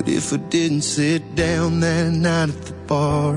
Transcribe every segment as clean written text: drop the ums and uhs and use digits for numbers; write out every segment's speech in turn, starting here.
What if I didn't sit down that night at the bar?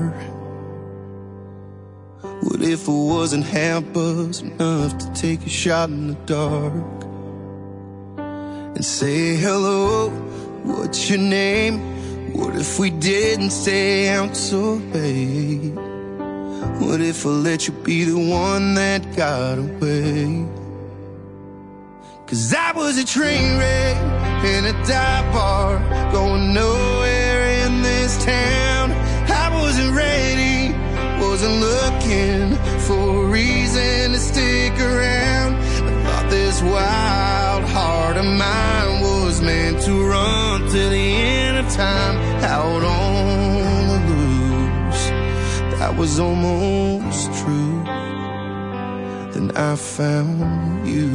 What if I wasn't half buzzed enough to take a shot in the dark and say hello, what's your name? What if we didn't stay out so late? What if I let you be the one that got away? 'Cause I was a train wreck in a dive bar, going nowhere in this town. I wasn't ready, wasn't looking for a reason to stick around. I thought this wild heart of mine was meant to run to the end of time, out on the loose. That was almost true. Then I found you.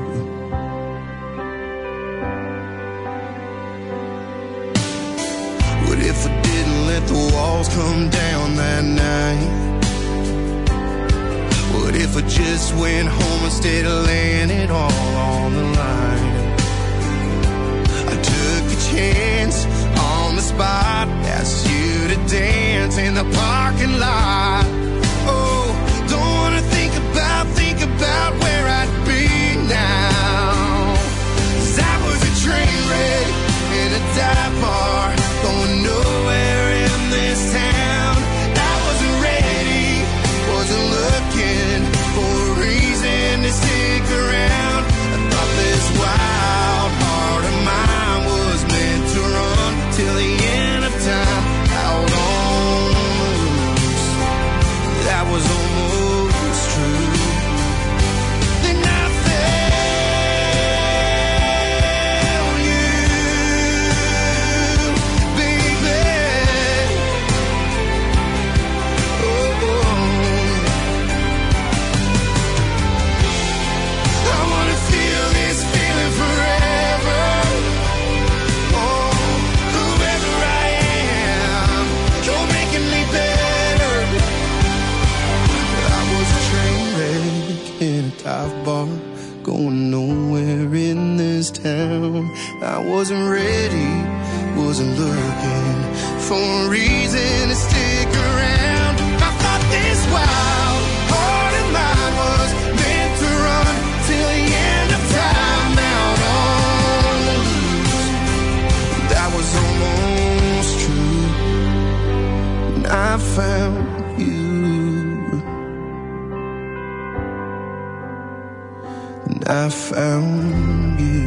What if I didn't let the walls come down that night? What if I just went home instead of laying it all on the line? I took a chance on the spot, asked you to dance in the parking lot. Oh, don't wanna think about where I'd be now. 'Cause I was a train wreck in a dive bar, going nowhere in this town. I wasn't ready, wasn't looking for a reason to stick around. I thought this wild heart of mine was meant to run till the end of time, out on the loose. That was almost true. Then I found you, baby. Oh, I wanna feel this feeling forever. Oh, whoever I am, you're making me better. I was a train wreck in a dive bar, going nowhere in this town. I wasn't ready, wasn't looking for a reason to stick around. I thought this wild heart of mine was meant to run till the end of time, out on the loose. That was almost true. And I found you. And I found you.